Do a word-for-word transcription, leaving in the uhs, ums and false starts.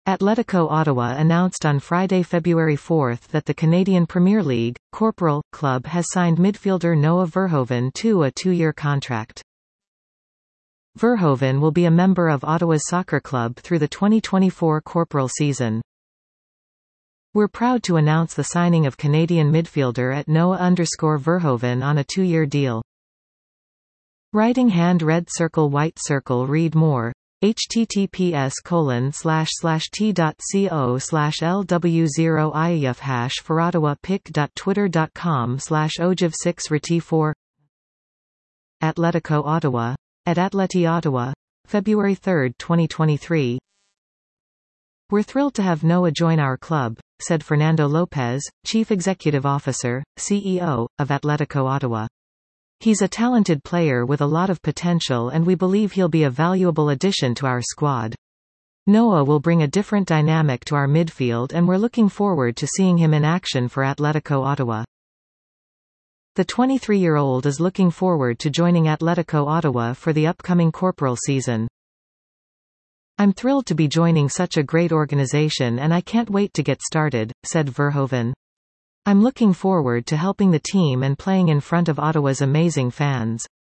Atletico Ottawa announced on Friday, February fourth that the Canadian Premier League, Corporal, club has signed midfielder Noah Verhoeven to a two-year contract. Verhoeven will be a member of Ottawa's soccer club through the twenty twenty-four Corporal season. We're proud to announce the signing of Canadian midfielder at Noah underscore Verhoeven on a two-year deal. Writing hand red circle white circle read more. https colon slash slash t.co slash lw0ief hash for Ottawa pic.twitter.com slash ogive six rt four Atletico Ottawa. At Atleti Ottawa. February third twenty twenty-three. We're thrilled to have Noah join our club, said Fernando Lopez, Chief Executive Officer, C E O, of Atletico Ottawa. He's a talented player with a lot of potential and we believe he'll be a valuable addition to our squad. Noah will bring a different dynamic to our midfield and we're looking forward to seeing him in action for Atletico Ottawa. The twenty-three-year-old is looking forward to joining Atletico Ottawa for the upcoming Corporal season. I'm thrilled to be joining such a great organization and I can't wait to get started, said Verhoeven. I'm looking forward to helping the team and playing in front of Ottawa's amazing fans.